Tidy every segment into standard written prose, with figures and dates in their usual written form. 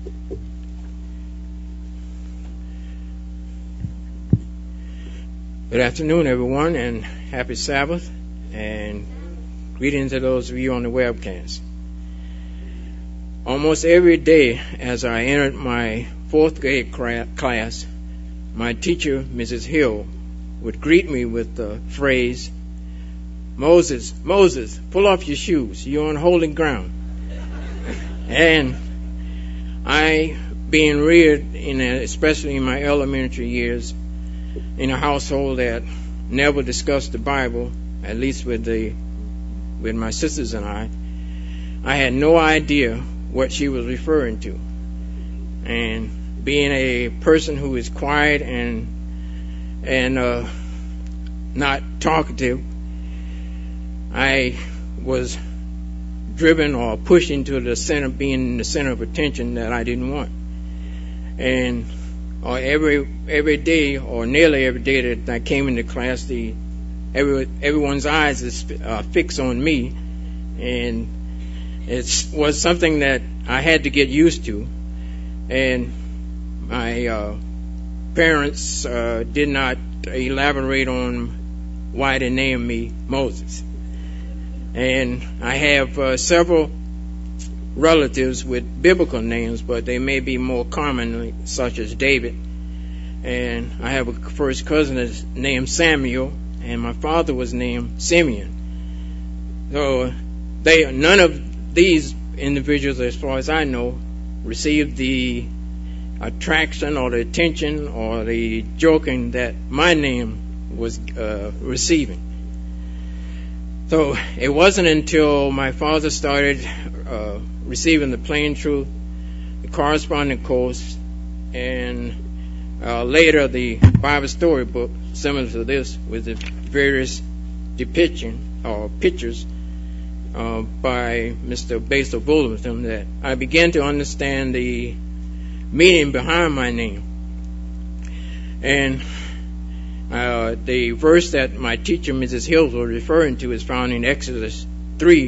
Good afternoon, everyone, and happy Sabbath, and greetings to those of you on the webcast. Almost every day as I entered my fourth grade class, my teacher, Mrs. Hill, would greet me with the phrase, Moses, Moses, pull off your shoes, you're on holy ground. And I, being reared, especially in my elementary years, in a household that never discussed the Bible, at least with my sisters and I had no idea what she was referring to. And being a person who is quiet and not talkative, I was driven or pushed into the center, being the center of attention that I didn't want. And every day, or nearly every day that I came into class, everyone's eyes is fixed on me, and it was something that I had to get used to. And my parents did not elaborate on why they named me Moses. And I have several relatives with biblical names, but they may be more common, such as David. And I have a first cousin that's named Samuel, and my father was named Simeon. So none of these individuals, as far as I know, received the attraction or the attention or the joking that my name was receiving. So it wasn't until my father started receiving the Plain Truth, the Corresponding Course, and later the Bible storybook, similar to this, with the various depiction or pictures by Mr. Basil Bulletin, that I began to understand the meaning behind my name. And the verse that my teacher, Mrs. Hills, was referring to is found in Exodus 3,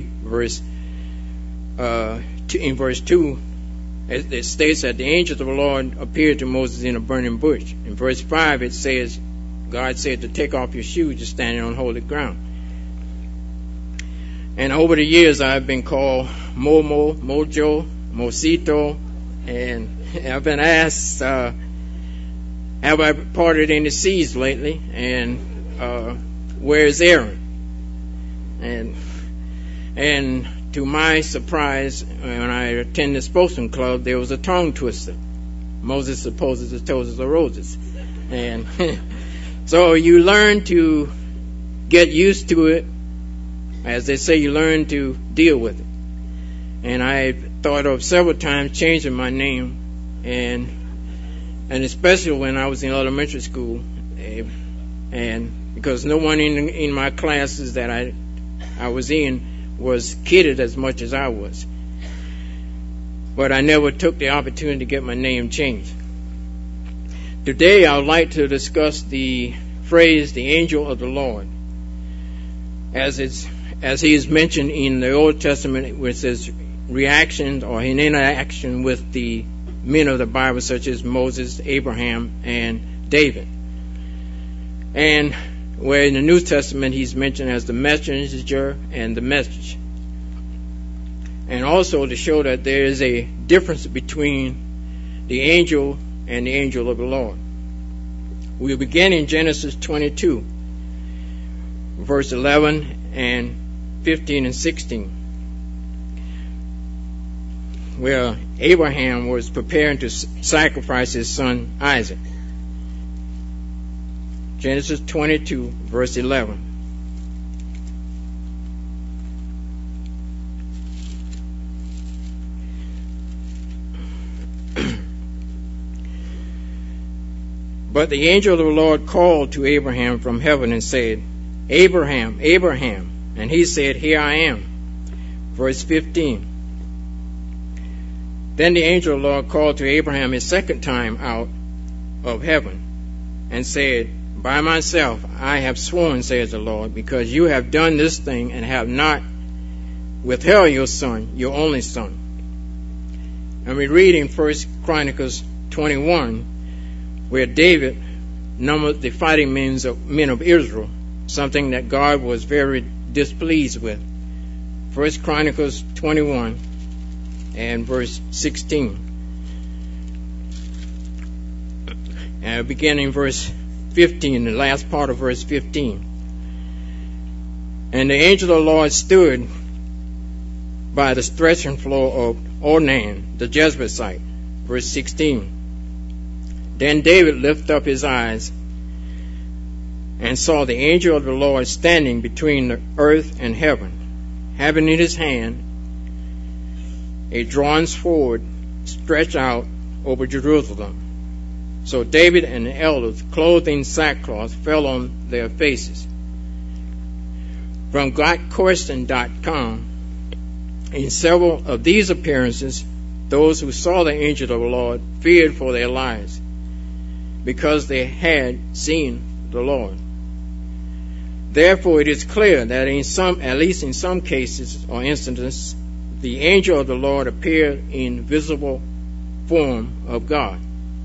in verse 2. It states that the angels of the Lord appeared to Moses in a burning bush. In verse 5, it says, God said to take off your shoes, you're standing on holy ground. And over the years, I've been called Momo, Mojo, Mosito, and I've been asked, have I parted any seas lately? And where's Aaron? And to my surprise, when I attended the Spokesman Club, there was a tongue twister. Moses supposes the toes of the roses. And so you learn to get used to it. As they say, you learn to deal with it. And I thought of several times changing my name, and especially when I was in elementary school, and because no one in my classes that I was in was kidded as much as I was. But I never took the opportunity to get my name changed. Today I would like to discuss the phrase, the angel of the Lord, as he is mentioned in the Old Testament, where it says reaction or in interaction with the men of the Bible, such as Moses, Abraham, and David. And where in the New Testament he's mentioned as the messenger and the message. And also to show that there is a difference between the angel and the angel of the Lord. We'll begin in Genesis 22, verse 11 and 15 and 16, where Abraham was preparing to sacrifice his son Isaac. Genesis 22, verse 11. But the angel of the Lord called to Abraham from heaven and said, Abraham, Abraham. And he said, Here I am. Verse 15. Then the angel of the Lord called to Abraham a second time out of heaven and said, By myself I have sworn, says the Lord, because you have done this thing and have not withheld your son, your only son. And we read in 1 Chronicles 21, where David numbered the fighting men of Israel, something that God was very displeased with. 1 Chronicles 21 and verse 16. And beginning verse 15, the last part of verse 15. And the angel of the Lord stood by the threshing floor of Ornan the Jebusite. Verse 16. Then David lifted up his eyes and saw the angel of the Lord standing between the earth and heaven, having in his hand a drawn sword stretched out over Jerusalem. So David and the elders, clothed in sackcloth, fell on their faces. From GotQuestion.com, in several of these appearances, those who saw the angel of the Lord feared for their lives, because they had seen the Lord. Therefore, it is clear that at least in some cases or instances, the angel of the Lord appeared in visible form of God.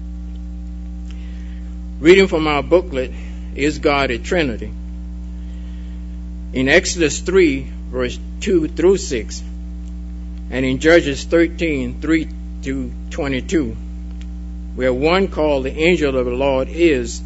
Reading from our booklet, Is God a Trinity? In Exodus 3, verse 2 through 6, and in Judges 13, 3 to 22, where one called the angel of the Lord is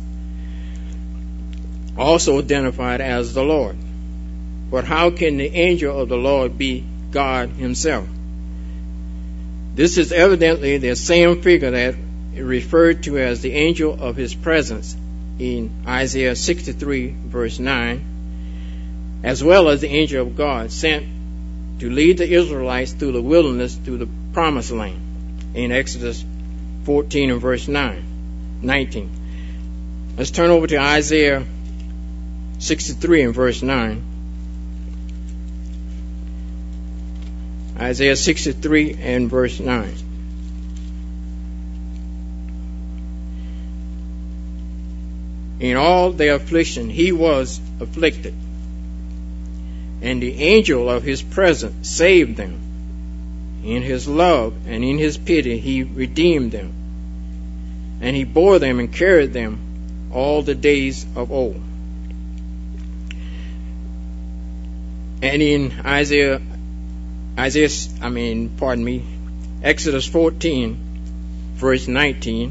also identified as the Lord. But how can the angel of the Lord be God himself? This is evidently the same figure that is referred to as the angel of his presence in Isaiah 63, verse 9, as well as the angel of God sent to lead the Israelites through the wilderness to the promised land in Exodus 14 and verse 19. Let's turn over to Isaiah 63 and verse 9. Isaiah 63 and verse 9. In all their affliction he was afflicted, and the angel of his presence saved them. In his love and in his pity he redeemed them, and he bore them and carried them all the days of old. And in Exodus 14, verse 19.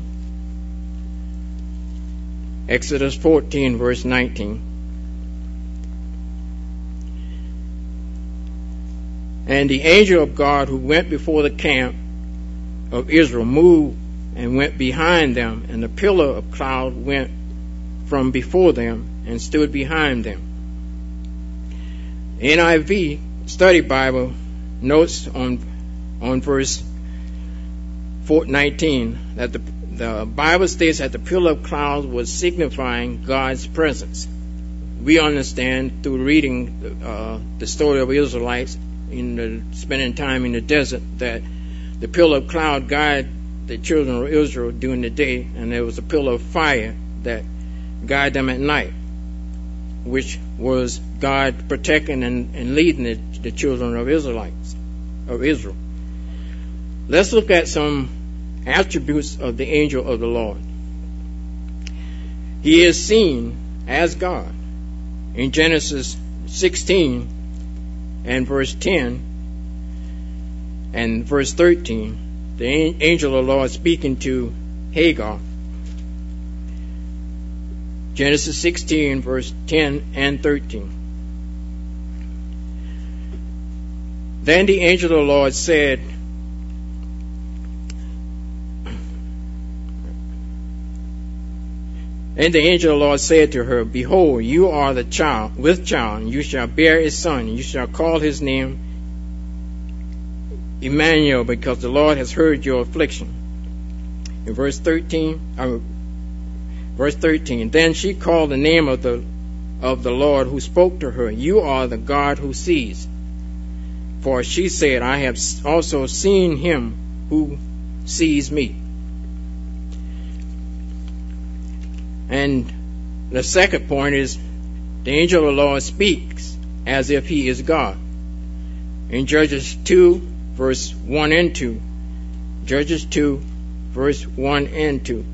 Exodus 14, verse 19. And the angel of God who went before the camp of Israel moved and went behind them, and the pillar of cloud went from before them and stood behind them. NIV Study Bible notes on verse 19 that the Bible states that the pillar of cloud was signifying God's presence. We understand through reading the story of Israelites spending time in the desert that the pillar of cloud guided the children of Israel during the day, and there was a pillar of fire that guided them at night, which was God protecting and leading the children of Israel. Let's look at some attributes of the angel of the Lord. He is seen as God. In Genesis 16 and verse 10 and verse 13, the angel of the Lord speaking to Hagar. Genesis 16, verse 10 and 13. Then the angel of the Lord said, And the angel of the Lord said to her, Behold, you are with child, and you shall bear a son, and you shall call his name Emmanuel, because the Lord has heard your affliction. In verse 13, then she called the name of the Lord who spoke to her, You are the God who sees. For she said, I have also seen him who sees me. And the second point is the angel of the Lord speaks as if he is God. In Judges 2, verse 1 and 2, Judges 2, verse 1 and 2.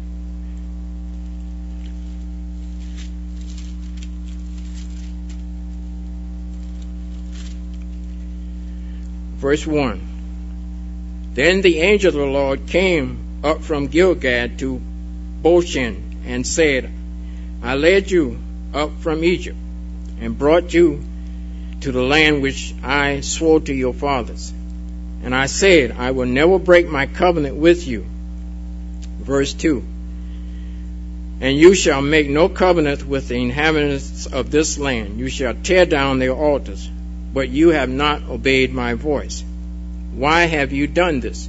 Verse 1. Then the angel of the Lord came up from Gilgad to Boshen and said, I led you up from Egypt and brought you to the land which I swore to your fathers. And I said, I will never break my covenant with you. Verse 2. And you shall make no covenant with the inhabitants of this land. You shall tear down their altars, but you have not obeyed my voice. Why have you done this?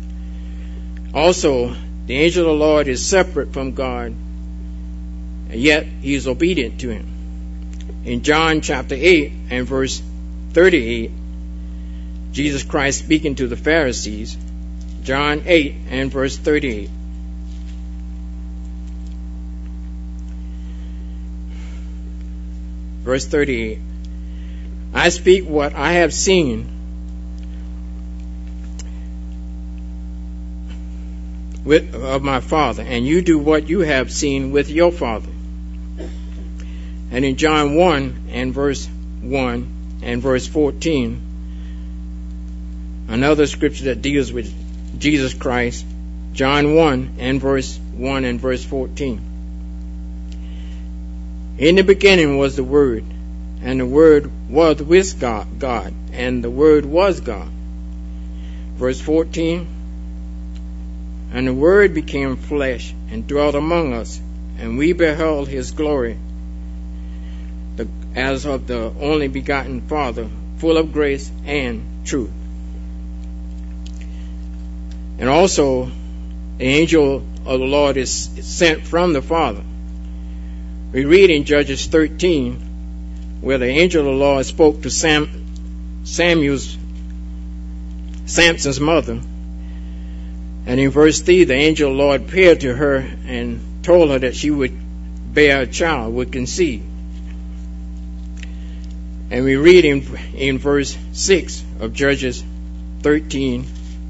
Also, the angel of the Lord is separate from God, and yet he is obedient to him. In John chapter 8 and verse 38, Jesus Christ speaking to the Pharisees, John 8 and verse 38. Verse 38, I speak what I have seen of my Father, and you do what you have seen with your father. And in John 1 and verse 1 and verse 14, another scripture that deals with Jesus Christ, John 1 and verse 1 and verse 14. In the beginning was the Word, and the Word was with God, and the Word was God. Verse 14, and the Word became flesh and dwelt among us, and we beheld his glory, as of the only begotten Father, full of grace and truth. And also, the angel of the Lord is sent from the Father. We read in Judges 13, where the angel of the Lord spoke to Samson's mother. And in verse 3, the angel of the Lord appeared to her and told her that she would bear a child, would conceive. And we read in verse 6 of Judges 13,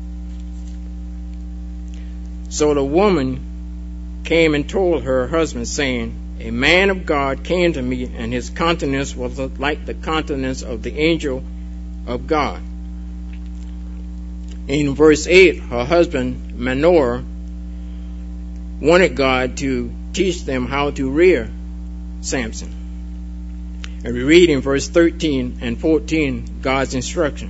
so the woman came and told her husband, saying, a man of God came to me, and his countenance was like the countenance of the angel of God. In verse 8, her husband Manoah wanted God to teach them how to rear Samson. And we read in verse 13 and 14 God's instruction.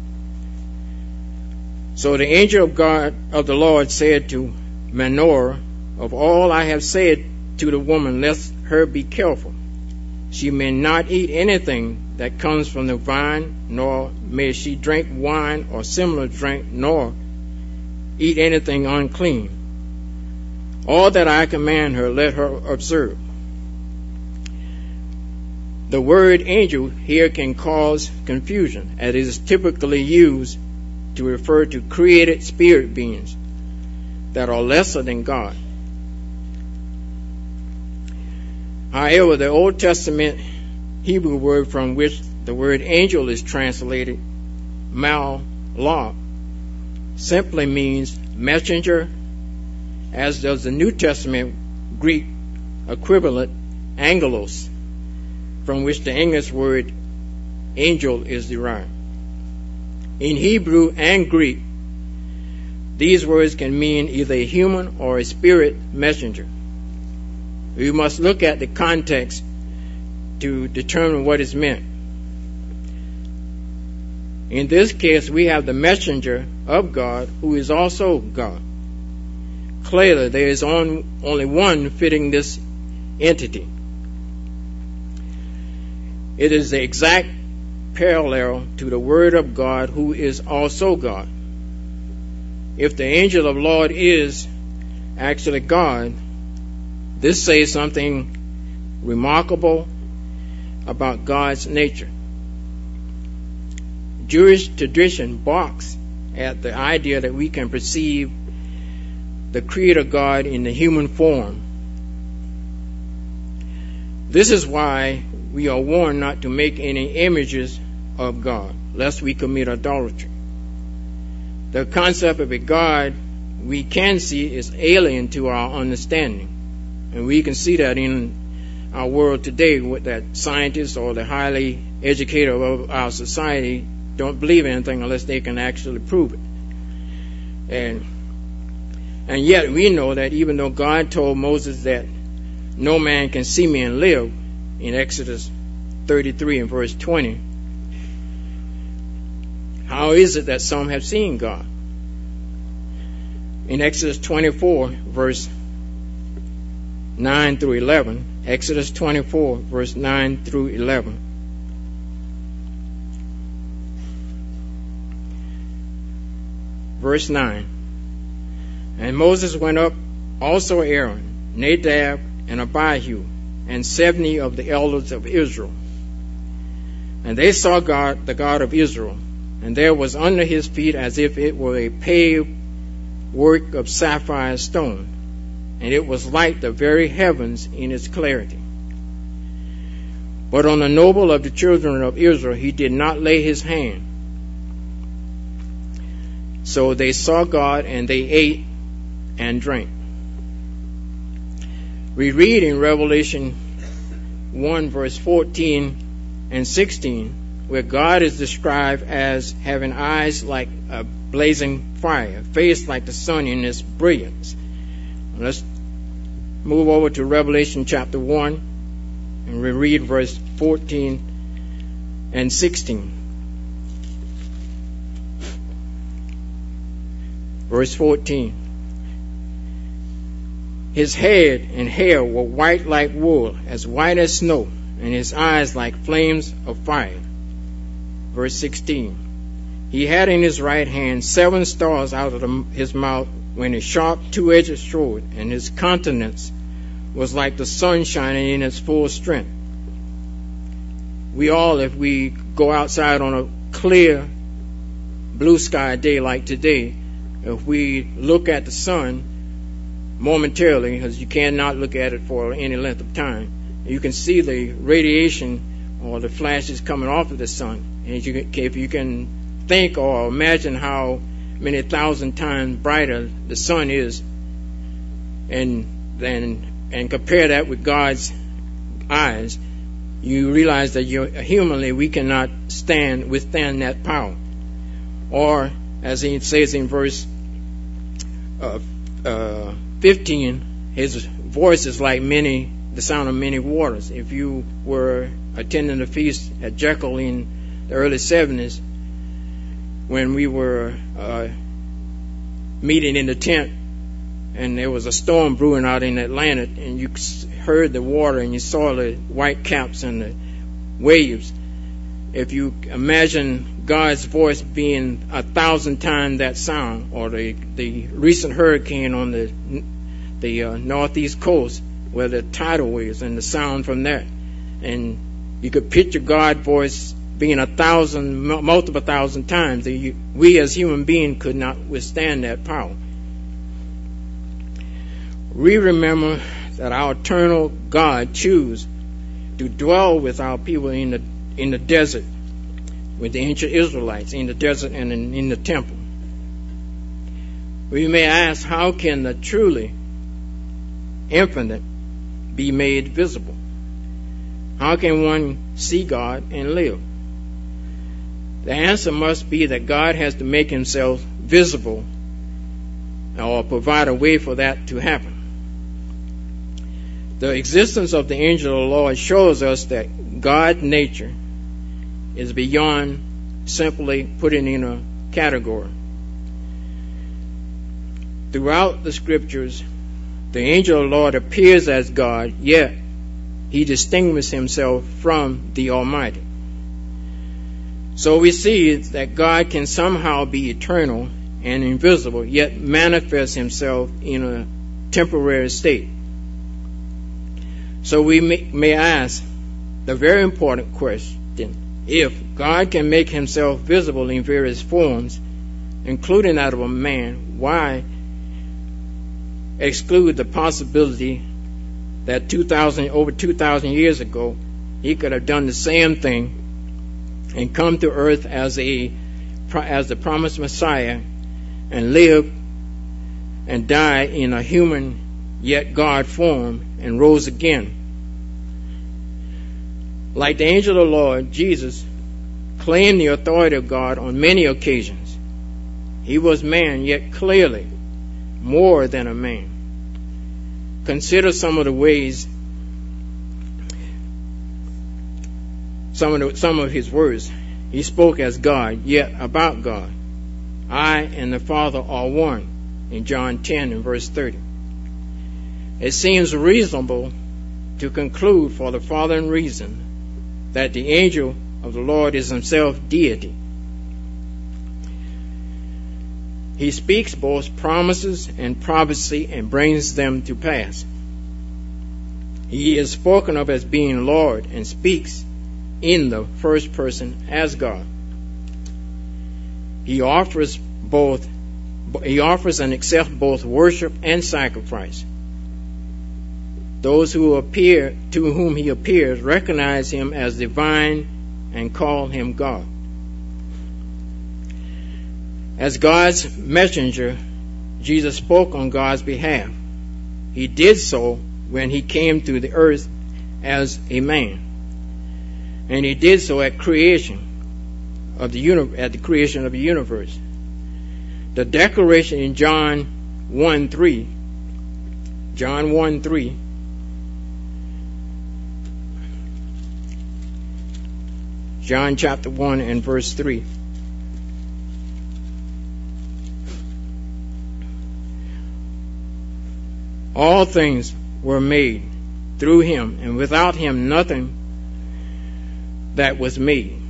So the angel of God of the Lord said to Manoah, of all I have said to the woman, let her be careful. She may not eat anything that comes from the vine, nor may she drink wine or similar drink, nor eat anything unclean. All that I command her, let her observe. The word angel here can cause confusion, as it is typically used to refer to created spirit beings that are lesser than God. However, the Old Testament Hebrew word from which the word angel is translated, malach, simply means messenger, as does the New Testament Greek equivalent, angelos, from which the English word angel is derived. In Hebrew and Greek, these words can mean either a human or a spirit messenger. We must look at the context to determine what is meant. In this case, we have the messenger of God, who is also God. Clearly, there is only one fitting this entity. It is the exact parallel to the Word of God, who is also God. If the angel of the Lord is actually God, this says something remarkable about God's nature. Jewish tradition balks at the idea that we can perceive the Creator God in the human form. This is why we are warned not to make any images of God, lest we commit idolatry. The concept of a God we can see is alien to our understanding. And we can see that in our world today, with that scientists or the highly educated of our society don't believe anything unless they can actually prove it. And yet we know that even though God told Moses that no man can see me and live in Exodus 33 and verse 20, how is it that some have seen God? In Exodus 24 verse 9 through 11, Exodus 24 verse 9 through 11. Verse 9. And Moses went up, also Aaron, Nadab, and Abihu, and 70 of the elders of Israel. And they saw God, the God of Israel, and there was under his feet as if it were a paved work of sapphire stone, and it was like the very heavens in its clarity. But on the noble of the children of Israel he did not lay his hand. So they saw God, and they ate and drank. We read in Revelation 1 verse 14 and 16 where God is described as having eyes like a blazing fire, face like the sun in its brilliance. Let's move over to Revelation chapter 1 and we read verse 14 and 16. Verse 14. His head and hair were white like wool, as white as snow, and his eyes like flames of fire. Verse 16. He had in his right hand 7 stars out of his mouth, when a sharp two-edged sword, and his countenance was like the sun shining in its full strength. We all, if we go outside on a clear blue sky day like today, if we look at the sun momentarily, because you cannot look at it for any length of time, you can see the radiation or the flashes coming off of the sun. And if you can think or imagine how many thousand times brighter the sun is, and compare that with God's eyes, you realize that humanly we cannot withstand that power. Or as he says in verse 15, his voice is like the sound of many waters. If you were attending the feast at Jekyll in the early 70s, when we were meeting in the tent, and there was a storm brewing out in Atlanta, and you heard the water and you saw the white caps and the waves. If you imagine God's voice being 1,000 times that sound, or the recent hurricane on the northeast coast, where the tidal waves and the sound from that, and you could picture God's voice being multiple thousand times, we as human beings could not withstand that power. We remember that our eternal God chose to dwell with our people in the desert, with the ancient Israelites in the desert and in the temple. We may ask, how can the truly infinite be made visible? How can one see God and live? The answer must be that God has to make himself visible or provide a way for that to happen. The existence of the angel of the Lord shows us that God's nature is beyond simply putting in a category. Throughout the scriptures, the angel of the Lord appears as God, yet he distinguishes himself from the Almighty. So we see that God can somehow be eternal and invisible, yet manifest himself in a temporary state. So we may ask the very important question: if God can make himself visible in various forms, including that of a man, why exclude the possibility that over 2,000 years ago he could have done the same thing and come to earth as the promised Messiah and lived and died in a human yet God form and rose again. Like the angel of the Lord, Jesus claimed the authority of God on many occasions. He was man, yet clearly more than a man. Consider some of the ways, some of his words. He spoke as God, yet about God. I and the Father are one, in John 10 and verse 30. It seems reasonable to conclude for the following reason that the angel of the Lord is himself deity. He speaks both promises and prophecy and brings them to pass. He is spoken of as being Lord and speaks in the first person as God. He offers and accepts both worship and sacrifice. Those to whom he appears recognize him as divine and call him God. As God's messenger, Jesus spoke on God's behalf. He did so when he came to the earth as a man. And he did so at the creation of the universe. The declaration in John 1:3, John chapter 1 and verse 3. All things were made through him, and without him nothing that was made.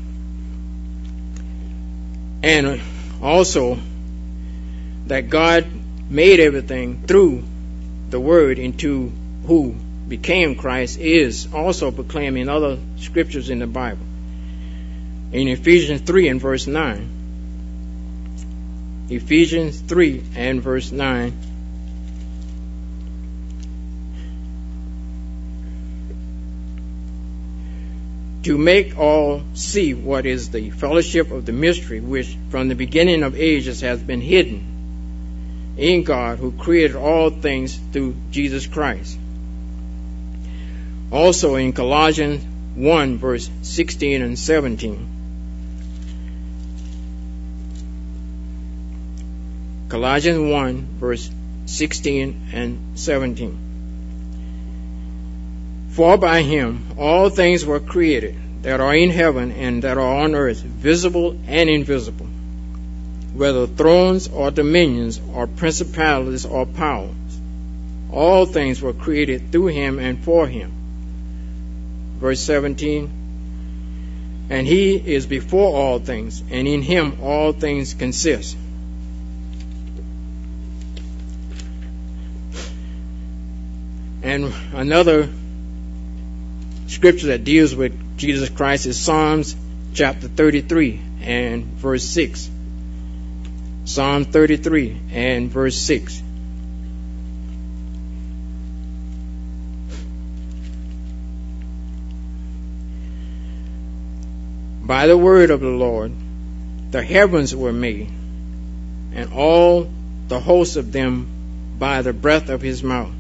And also that God made everything through the Word, into who became Christ, is also proclaimed in other scriptures in the Bible. In Ephesians 3 and verse 9. Ephesians 3 and verse 9. To make all see what is the fellowship of the mystery which from the beginning of ages has been hidden in God, who created all things through Jesus Christ. Also in Colossians 1 verse 16 and 17. Colossians 1 verse 16 and 17. For by him all things were created, that are in heaven and that are on earth, visible and invisible, whether thrones or dominions or principalities or powers. All things were created through him and for him. Verse 17. And he is before all things, and in him all things consist. And another scripture that deals with Jesus Christ is Psalms chapter 33 and verse 6. Psalm 33 and verse 6. By the word of the Lord the heavens were made, and all the hosts of them by the breath of his mouth.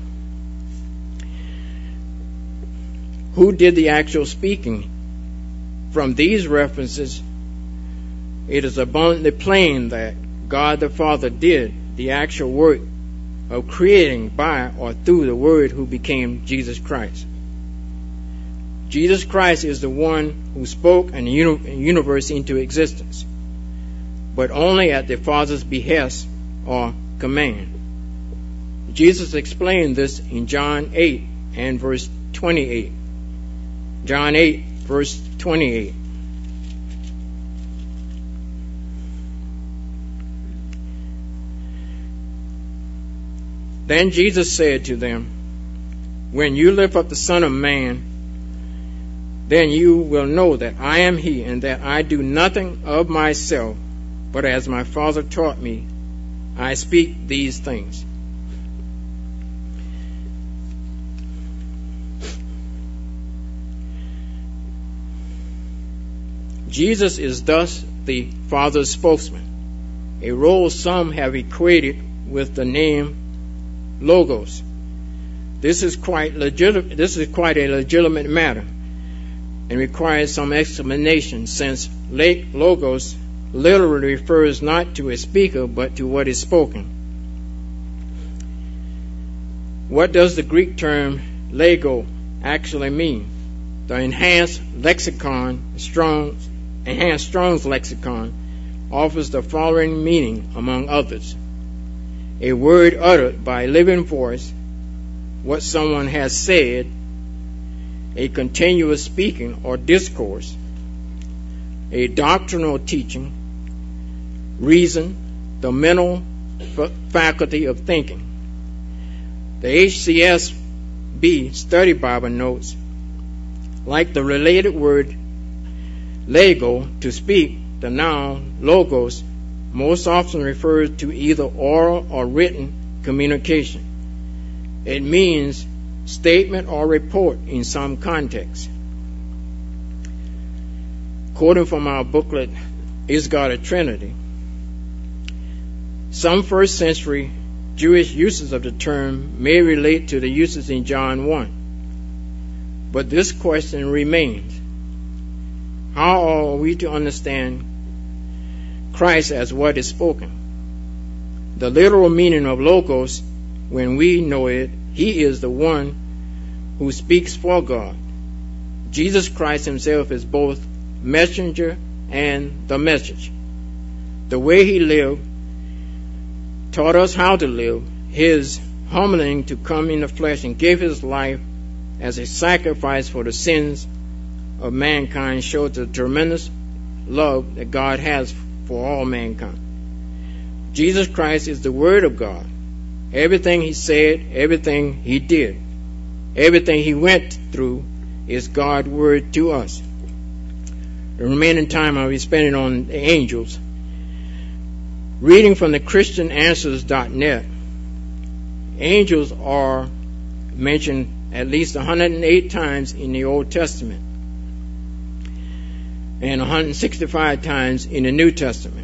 Who did the actual speaking? From these references, it is abundantly plain that God the Father did the actual work of creating by or through the Word who became Jesus Christ. Jesus Christ is the one who spoke the universe into existence, but only at the Father's behest or command. Jesus explained this in John 8 and verse 28. John 8, verse 28. Then Jesus said to them, when you lift up the Son of Man, then you will know that I am he, and that I do nothing of myself, but as my Father taught me, I speak these things. Jesus is thus the Father's spokesman. a role some have equated with the name Logos. This is quite a legitimate matter and requires some explanation, since Logos literally refers not to a speaker but to what is spoken. What does the Greek term lego actually mean? The enhanced Strong's lexicon offers the following meaning, among others: a word uttered by a living voice, what someone has said, a continuous speaking or discourse, a doctrinal teaching, reason, the mental faculty of thinking. The HCSB Study Bible notes, like the related word lego, to speak, the noun logos most often refers to either oral or written communication. It means statement or report in some context. Quoting from our booklet, Is God a Trinity? Some first century Jewish uses of the term may relate to the uses in John 1. But this question remains: how are we to understand Christ as what is spoken? The literal meaning of logos, when we know it, he is the one who speaks for God. Jesus Christ himself is both messenger and the message. The way he lived, taught us how to live, his humbling to come in the flesh and give his life as a sacrifice for the sins of mankind, showed the tremendous love that God has for all mankind. Jesus Christ is the Word of God. Everything he said, everything he did, everything he went through is God's Word to us. The remaining time I'll be spending on the angels. Reading from the ChristianAnswers.net, angels are mentioned at least 108 times in the Old Testament and 165 times in the New Testament.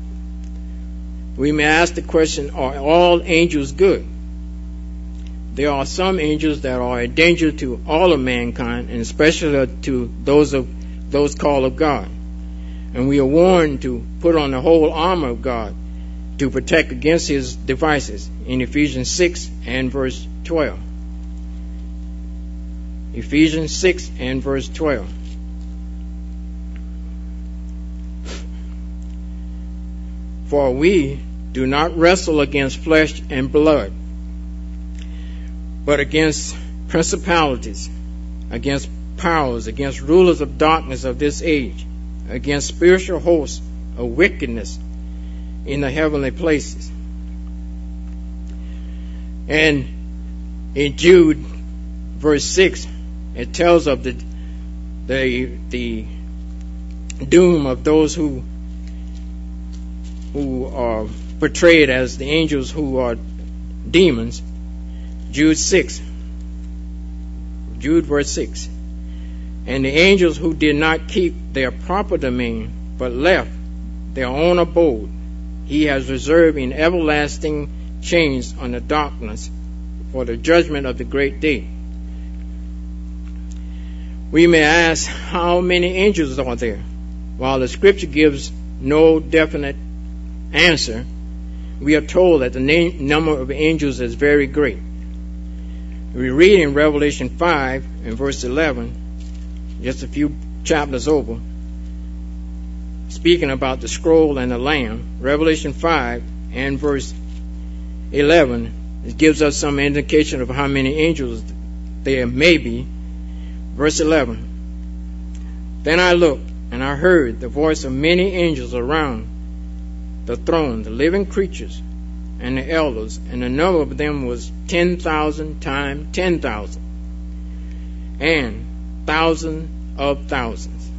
We may ask the question, are all angels good? There are some angels that are a danger to all of mankind, and especially to those called of God. And we are warned to put on the whole armor of God to protect against his devices in Ephesians 6 and verse 12. Ephesians 6 and verse 12. For we do not wrestle against flesh and blood, but against principalities, against powers, against rulers of darkness of this age, against spiritual hosts of wickedness in the heavenly places. And in Jude, verse 6, it tells of the doom of those who are portrayed as the angels who are demons. Jude verse 6. And the angels who did not keep their proper domain, but left their own abode, he has reserved in everlasting chains under darkness for the judgment of the great day. We may ask, how many angels are there? While the scripture gives no definite answer, we are told that the number of angels is very great. We read in Revelation 5 and verse 11, just a few chapters over, speaking about the scroll and the Lamb. Revelation 5 and verse 11, it gives us some indication of how many angels there may be. Verse 11, then I looked, and I heard the voice of many angels around the throne, the living creatures, and the elders, and the number of them was 10,000 times 10,000, and thousands of thousands.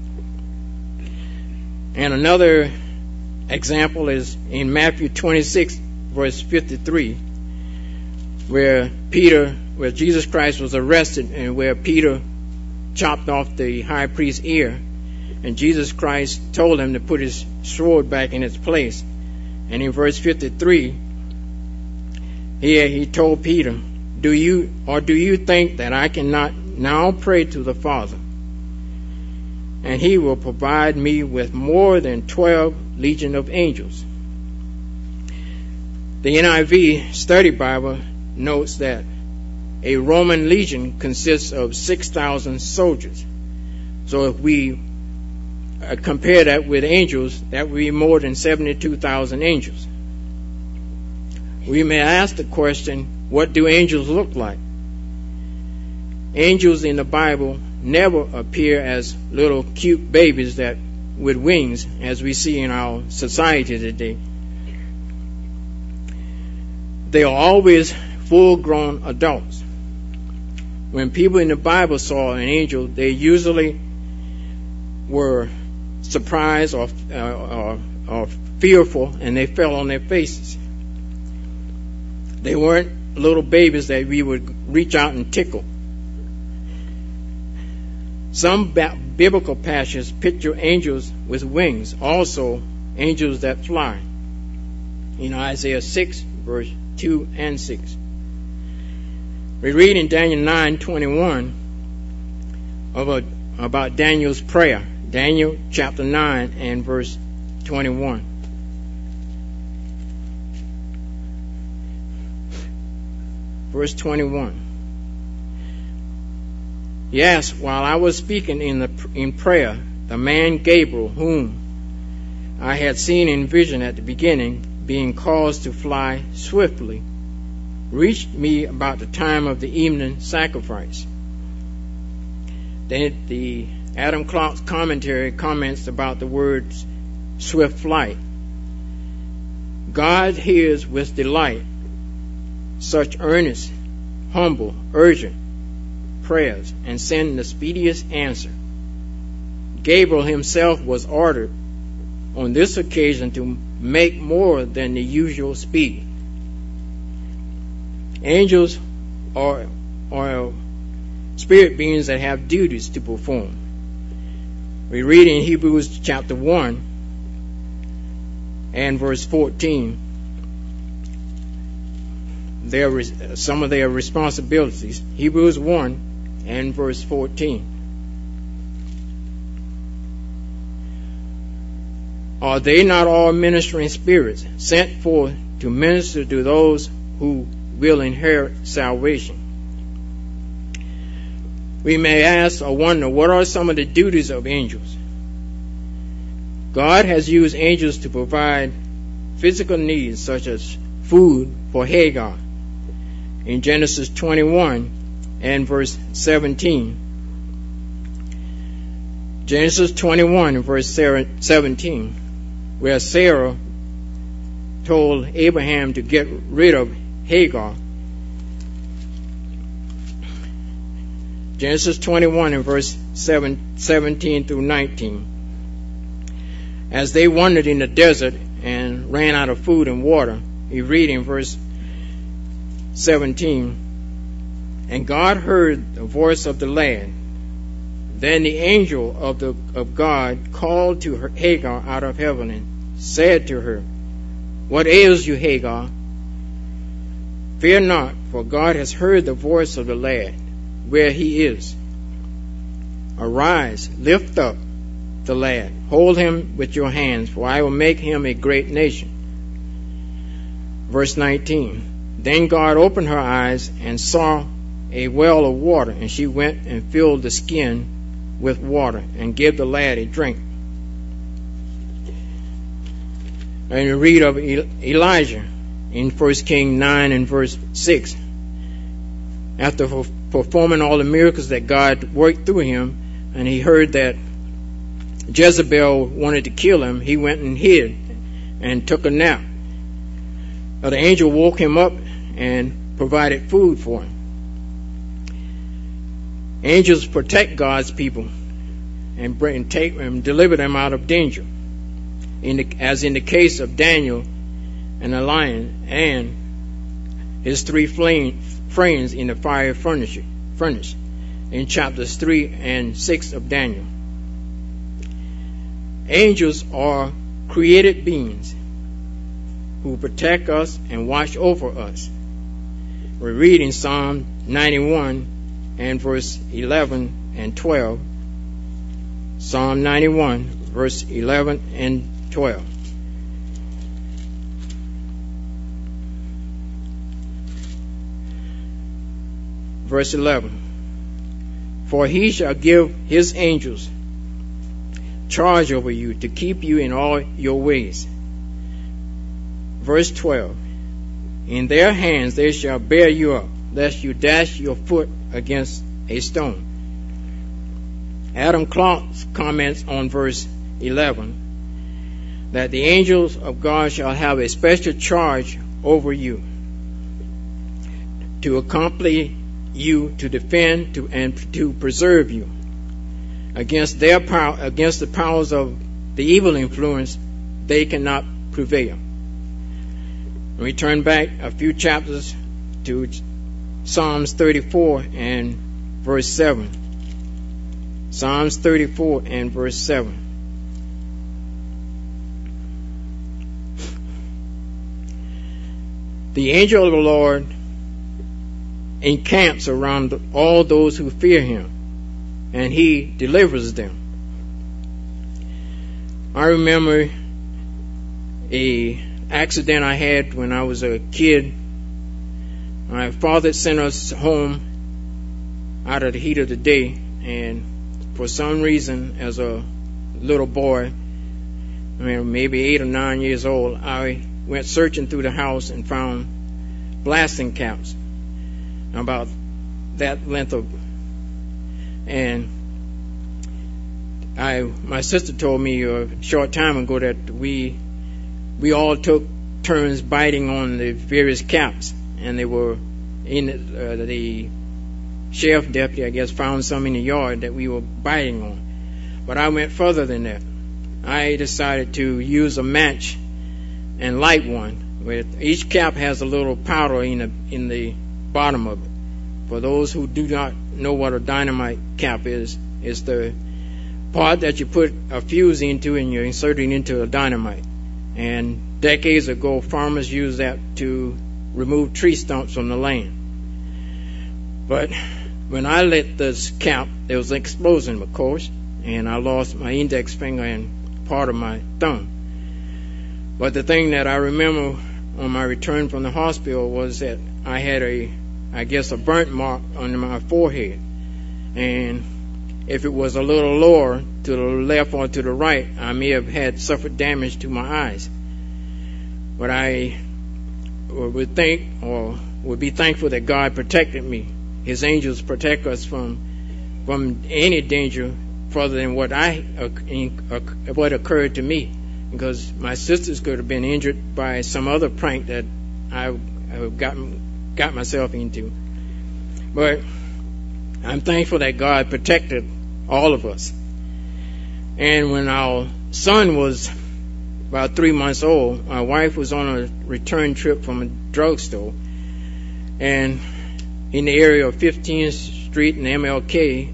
And another example is in Matthew 26, verse 53, where Jesus Christ was arrested, and where Peter chopped off the high priest's ear, and Jesus Christ told him to put his sword back in its place. And in verse 53, here he told Peter, do you think that I cannot now pray to the Father, and he will provide me with more than 12 legions of angels? The NIV Study Bible notes that a Roman legion consists of 6,000 soldiers. So if we compare that with angels, that would be more than 72,000 angels. We may ask the question, what do angels look like? Angels in the Bible never appear as little cute babies that with wings, as we see in our society today. They are always full-grown adults. When people in the Bible saw an angel, they usually were surprised or fearful, and they fell on their faces. They weren't little babies that we would reach out and tickle. Some biblical passages picture angels with wings, also angels that fly. In Isaiah 6, verse 2 and 6. We read in Daniel 9:21 about Daniel's prayer. Daniel chapter 9 and verse 21. Verse 21. Yes, while I was speaking in prayer, the man Gabriel, whom I had seen in vision at the beginning, being caused to fly swiftly, reached me about the time of the evening sacrifice. Then the Adam Clarke's commentary comments about the words swift flight. God hears with delight such earnest, humble, urgent prayers and sends the speediest answer. Gabriel himself was ordered on this occasion to make more than the usual speed. Angels are spirit beings that have duties to perform. We read in Hebrews chapter 1 and verse 14 some of their responsibilities. Hebrews 1 and verse 14. Are they not all ministering spirits sent forth to minister to those who will inherit salvation? We may ask or wonder, what are some of the duties of angels? God has used angels to provide physical needs such as food for Hagar in Genesis 21 and verse 17. Genesis 21 and verse 17, where Sarah told Abraham to get rid of Hagar. Genesis 21 and verse 17 through 19. As they wandered in the desert and ran out of food and water, you read in verse 17, and God heard the voice of the lad. Then the angel of God called to Hagar out of heaven and said to her, what ails you, Hagar? Fear not, for God has heard the voice of the lad where he is. Arise, lift up the lad, hold him with your hands, for I will make him a great nation. Verse 19. Then God opened her eyes and saw a well of water, and she went and filled the skin with water and gave the lad a drink. And you read of Elijah in 1 Kings 9 and verse 6. After performing all the miracles that God worked through him, and he heard that Jezebel wanted to kill him, he went and hid and took a nap. But the angel woke him up and provided food for him. Angels protect God's people and deliver them out of danger, as in the case of Daniel and the lion and his three friends in the fire furnace in chapters 3 and 6 of Daniel. Angels are created beings. who protect us and watch over us. We're reading Psalm 91 and verse 11 and 12. Psalm 91, verse 11 and 12. Verse 11. For he shall give his angels charge over you to keep you in all your ways. Verse 12. In their hands they shall bear you up, lest you dash your foot against a stone. Adam Clark comments on verse 11 that the angels of God shall have a special charge over you to accompany you, to defend and to preserve you against their power, against the powers of the evil influence. They cannot prevail. We turn back a few chapters to Psalms 34 and verse 7. Psalms 34 and verse 7. The angel of the Lord encamps around all those who fear him, and he delivers them. I remember a accident I had when I was a kid. My father sent us home out of the heat of the day, and for some reason, as a little boy, maybe 8 or 9 years old, I went searching through the house and found blasting caps about that length of, and my sister told me a short time ago that we all took turns biting on the various caps, and they were in the sheriff deputy, I guess, found some in the yard that we were biting on. But I went further than that. I decided to use a match and light one. With each cap has a little powder in the bottom of it. For those who do not know what a dynamite cap is, it's the part that you put a fuse into and you insert it into a dynamite. And decades ago, farmers used that to remove tree stumps from the land. But when I lit this cap, there was an explosion, of course, and I lost my index finger and part of my thumb. But the thing that I remember on my return from the hospital was that I had a burnt mark on my forehead. And if it was a little lower to the left or to the right, I may have had suffered damage to my eyes. But I would think, or would be thankful that God protected me. His angels protect us from any danger further than what occurred to me, because my sisters could have been injured by some other prank that I got myself into. But I'm thankful that God protected all of us. And when our son was about 3 months old, my wife was on a return trip from a drugstore, and in the area of 15th Street and MLK,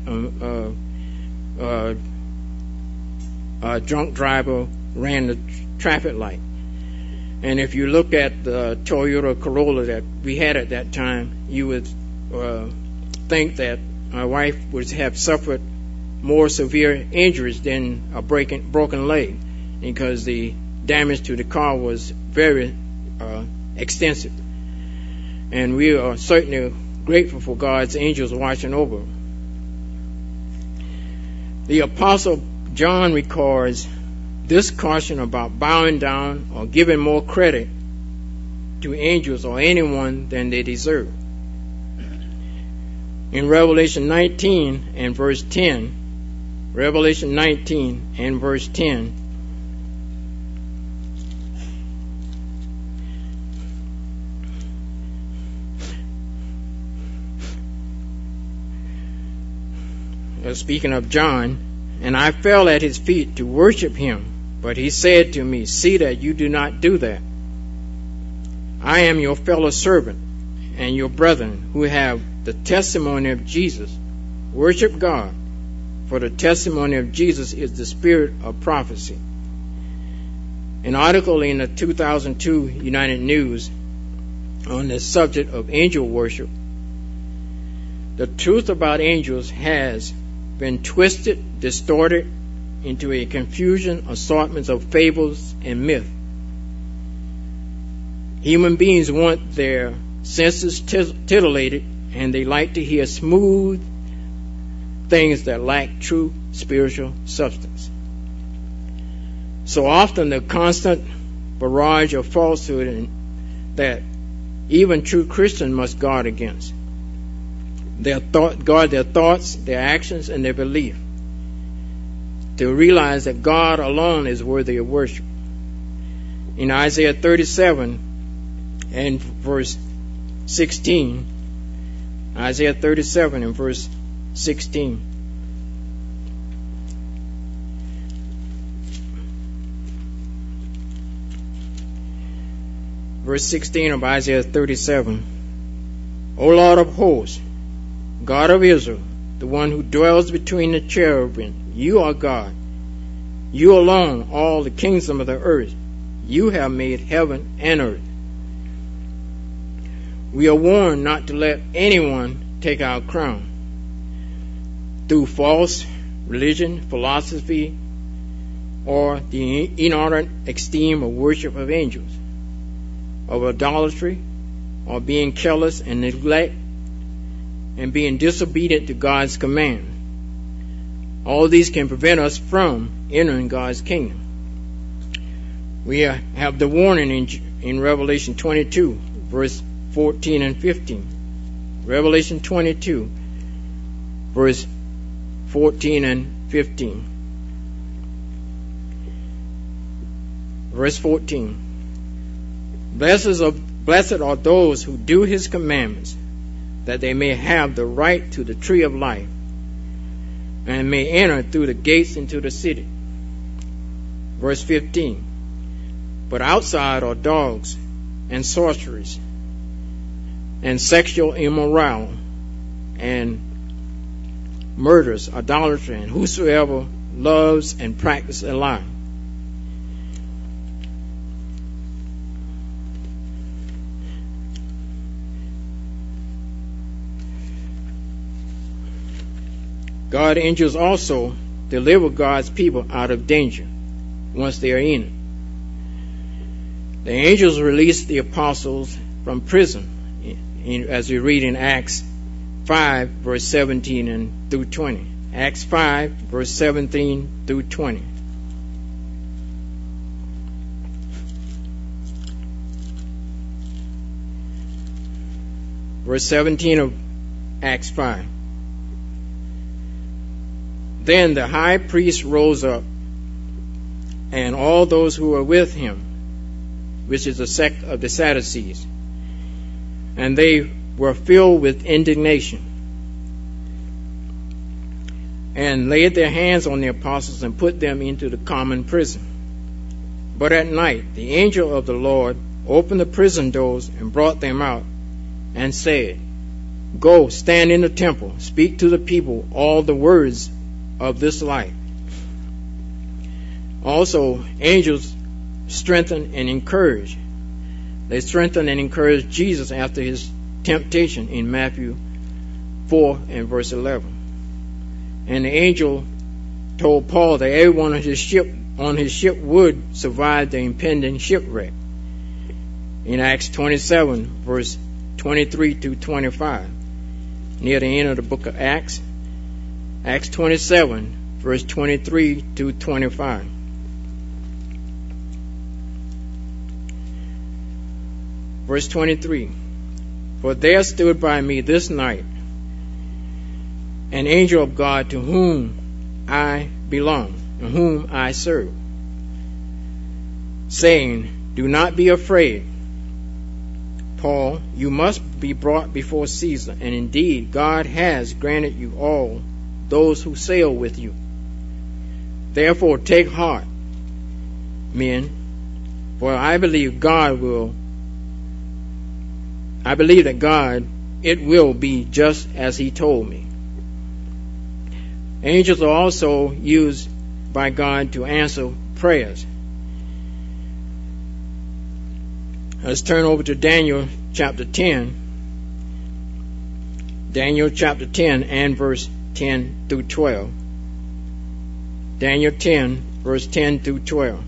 a drunk driver ran the traffic light. And if you look at the Toyota Corolla that we had at that time, you would think that my wife would have suffered more severe injuries than a broken leg, because the damage to the car was very extensive. And we are certainly grateful for God's angels watching over. The Apostle John records this caution about bowing down or giving more credit to angels or anyone than they deserve. In Revelation 19 and verse 10, Revelation 19 and verse 10, speaking of John, and I fell at his feet to worship him, but he said to me, see that you do not do that. I am your fellow servant and your brethren who have the testimony of Jesus. Worship God, for the testimony of Jesus is the spirit of prophecy. An article in the 2002 United News on the subject of angel worship. The truth about angels has been twisted, distorted into a confusion assortment of fables and myth. Human beings want their senses titillated, and they like to hear smooth things that lack true spiritual substance. So often the constant barrage of falsehood that even true Christians must guard against. Guard their thoughts, their actions, and their belief. To realize that God alone is worthy of worship. In Isaiah 37 and verse 16, Isaiah 37 and verse 16. Verse 16 of Isaiah 37. O Lord of hosts, God of Israel, the one who dwells between the cherubim, you are God. You alone, all the kingdoms of the earth. You have made heaven and earth. We are warned not to let anyone take our crown through false religion, philosophy, or the inordinate esteem of worship of angels, of idolatry, or being careless and neglect, and being disobedient to God's command. All these can prevent us from entering God's kingdom. We have the warning in Revelation 22, verse 14 and 15. Revelation 22, verse 14 and 15. Verse 14. Blessed are those who do his commandments, that they may have the right to the tree of life, and may enter through the gates into the city. Verse 15. But outside are dogs and sorceries and sexual immorality and murders, idolatry, and whosoever loves and practices a lie. God angels also deliver God's people out of danger once they are in it. The angels released the apostles from prison, as we read in Acts 5, verse 17 and through 20. Acts 5, verse 17 through 20. Verse 17 of Acts 5. Then the high priest rose up, and all those who were with him, which is a sect of the Sadducees, and they were filled with indignation, and laid their hands on the apostles and put them into the common prison. But at night the angel of the Lord opened the prison doors and brought them out, and said, Go, stand in the temple, speak to the people all the words of this life. Also, angels strengthen and encourage. They strengthen and encourage Jesus after his temptation in Matthew 4 and verse 11. And the angel told Paul that everyone on his ship would survive the impending shipwreck. In Acts 27, verse 23 to 25, near the end of the book of Acts. Acts 27, verse 23 to 25. Verse 23. For there stood by me this night an angel of God, to whom I belong and whom I serve, saying, Do not be afraid, Paul, you must be brought before Caesar, and indeed God has granted you all those who sail with you. Therefore take heart, men, for I believe that God, it will be just as he told me. Angels are also used by God to answer prayers. Let's turn over to Daniel chapter 10. Daniel chapter 10 and verse 10 through 12. Daniel 10, verse 10 through 12.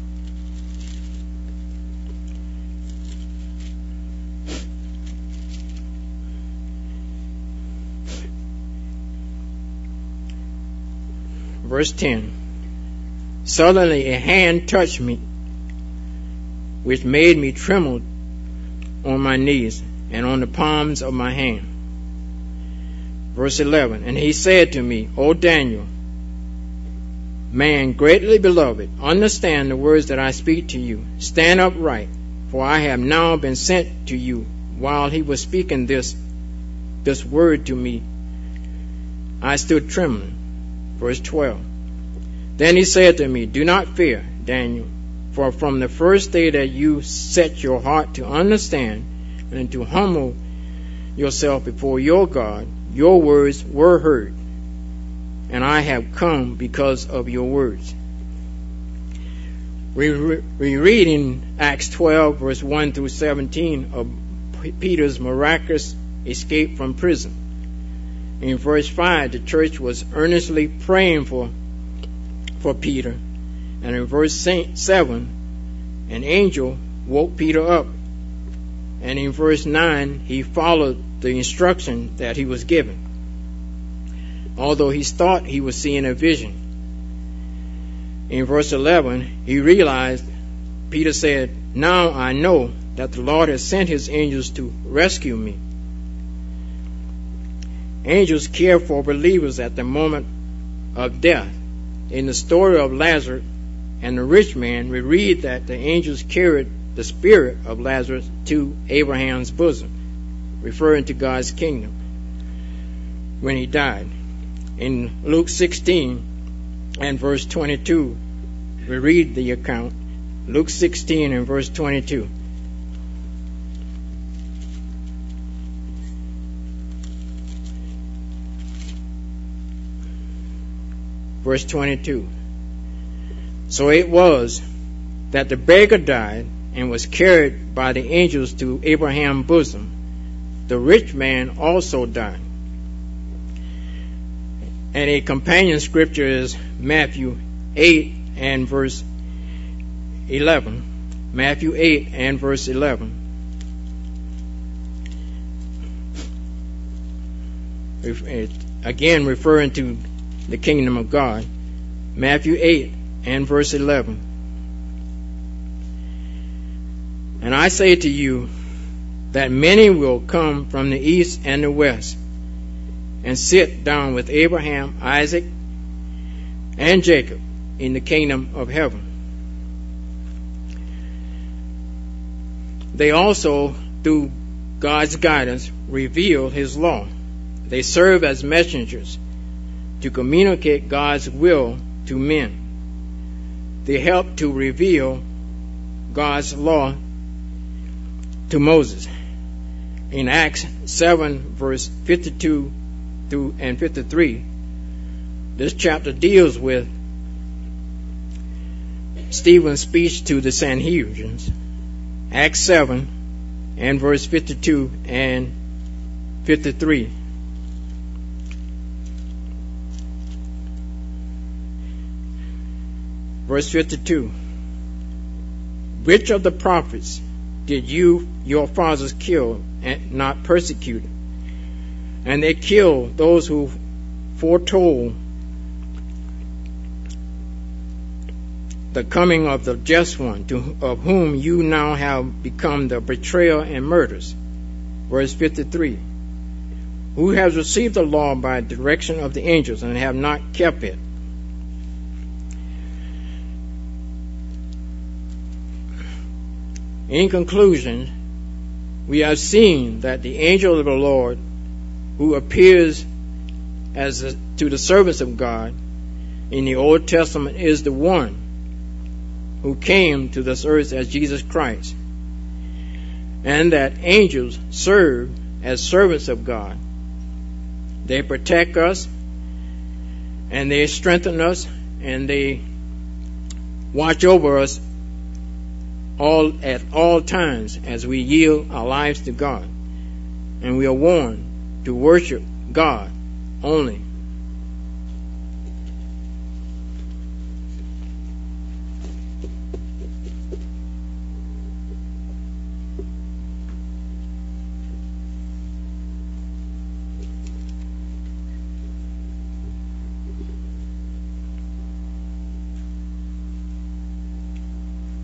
Verse 10. Suddenly a hand touched me, which made me tremble on my knees and on the palms of my hand. Verse 11. And he said to me, O Daniel, man greatly beloved, understand the words that I speak to you. Stand upright, for I have now been sent to you. While he was speaking this word to me, I stood trembling. Verse 12. Then he said to me, do not fear, Daniel, for from the first day that you set your heart to understand and to humble yourself before your God, your words were heard, and I have come because of your words. We read in Acts 12, verse 1 through 17 of Peter's miraculous escape from prison. In verse 5, the church was earnestly praying for Peter. And in verse 7, an angel woke Peter up. And in verse 9, he followed the instruction that he was given, although he thought he was seeing a vision. In verse 11, he realized, Peter said, now I know that the Lord has sent his angels to rescue me. Angels care for believers at the moment of death. In the story of Lazarus and the rich man, we read that the angels carried the spirit of Lazarus to Abraham's bosom, referring to God's kingdom, when he died. In Luke 16 and verse 22, we read the account. Luke 16 and verse 22. Verse 22. So it was that the beggar died and was carried by the angels to Abraham's bosom. The rich man also died. And a companion scripture is Matthew 8 and verse 11. Matthew 8 and verse 11. Again referring to the kingdom of God. Matthew 8 and verse 11. And I say to you that many will come from the east and the west and sit down with Abraham, Isaac, and Jacob in the kingdom of heaven. They also, through God's guidance, reveal his law. They serve as messengers to communicate God's will to men. They help to reveal God's law to Moses. In Acts 7 verse 52 through and 53, this chapter deals with Stephen's speech to the Sanhedrins. Acts 7 and verse 52 and 53. Verse 52. Which of the prophets did you, your fathers, kill and not persecute? And they killed those who foretold the coming of the just one, of whom you now have become the betrayer and murderers. Verse 53. Who has received the law by direction of the angels and have not kept it? In conclusion, we have seen that the angel of the Lord, who appears to the servants of God in the Old Testament, is the one who came to this earth as Jesus Christ, and that angels serve as servants of God. They protect us, and they strengthen us, and they watch over us at all times as we yield our lives to God. And we are warned to worship God only.